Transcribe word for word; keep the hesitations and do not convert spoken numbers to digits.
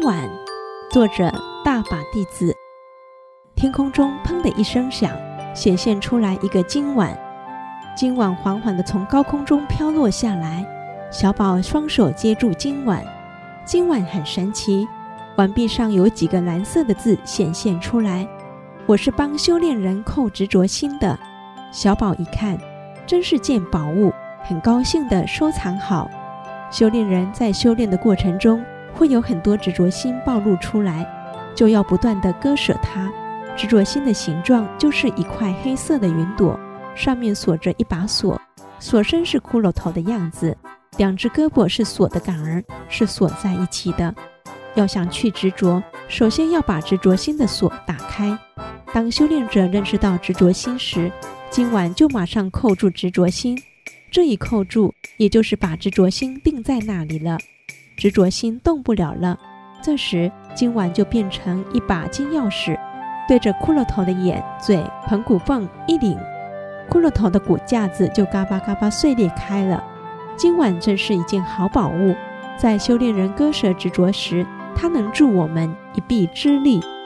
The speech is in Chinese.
晚，作者大把弟子。天空中砰的一声响，显现出来一个金碗。金碗缓缓地从高空中飘落下来，小宝双手接住金碗。金碗很神奇，碗壁上有几个蓝色的字显现出来，我是帮修炼人扣执着心的。小宝一看，真是件宝物，很高兴地收藏好。修炼人在修炼的过程中，会有很多执着心暴露出来，就要不断地割舍它。执着心的形状就是一块黑色的云朵，上面锁着一把锁，锁身是骷髅头的样子，两只胳膊是锁的杆儿，是锁在一起的。要想去执着，首先要把执着心的锁打开。当修炼者认识到执着心时，今晚就马上扣住执着心。这一扣住，也就是把执着心定在那里了，执着心动不了了。这时今晚就变成一把金钥匙，对着骷髅头的眼、嘴、盆骨缝一拧，骷髅头的骨架子就嘎巴嘎巴碎裂开了。今晚真是一件好宝物，在修炼人割舍执着时，它能助我们一臂之力。